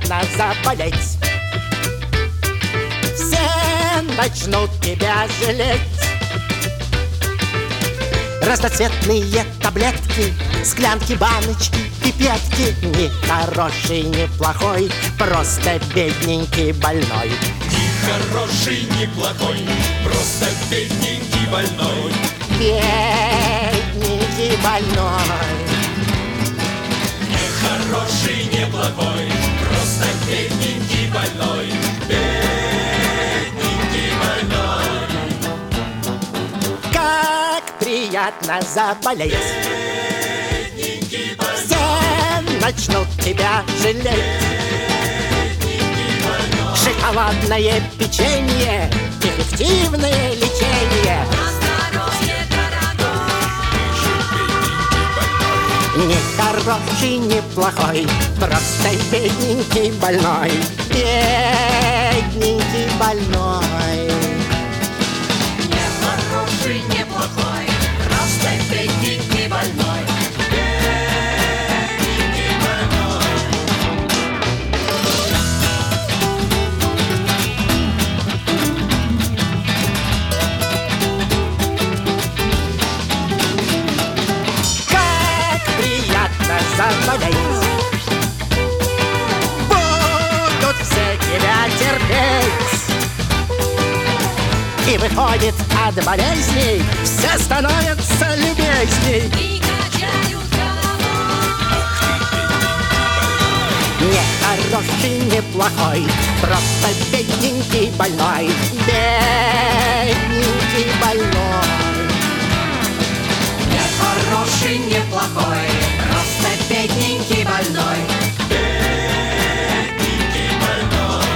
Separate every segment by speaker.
Speaker 1: приятно заболеть. Все начнут тебя жалеть. Разноцветные таблетки, склянки, баночки, пипетки. Ни хороший, ни плохой, просто бедненький больной.
Speaker 2: Ни хороший, ни плохой, просто бедненький больной.
Speaker 1: Бедненький больной.
Speaker 2: Ни хороший, ни плохой, просто бедненький больной. Бедненький больной.
Speaker 1: Как приятно заболеть.
Speaker 2: Бедненький больной.
Speaker 1: Все начнут тебя жалеть. Шоколадное печенье, эффективное лечение. Ни хороший, ни плохой, просто бедненький больной. Бедненький больной.
Speaker 2: Не хороший, не плохой, просто бедненький больной. Бедненький больной.
Speaker 1: Как приятно заболеть. Будут все тебя терпеть. И выходит от болезней, все становятся любезней.
Speaker 3: И качают головой.
Speaker 1: Не хороший, не плохой, просто бедненький больной. Бедненький больной.
Speaker 2: Не хороший, не плохой, просто бедненький больной. Бедненький больной.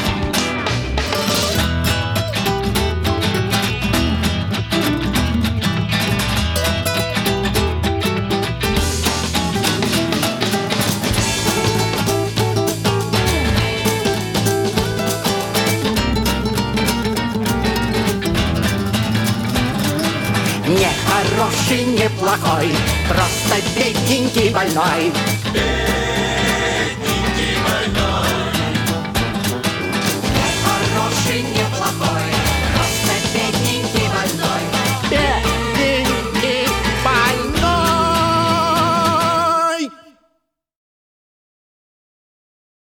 Speaker 1: Не хороший, не плохой, просто бедненький больной.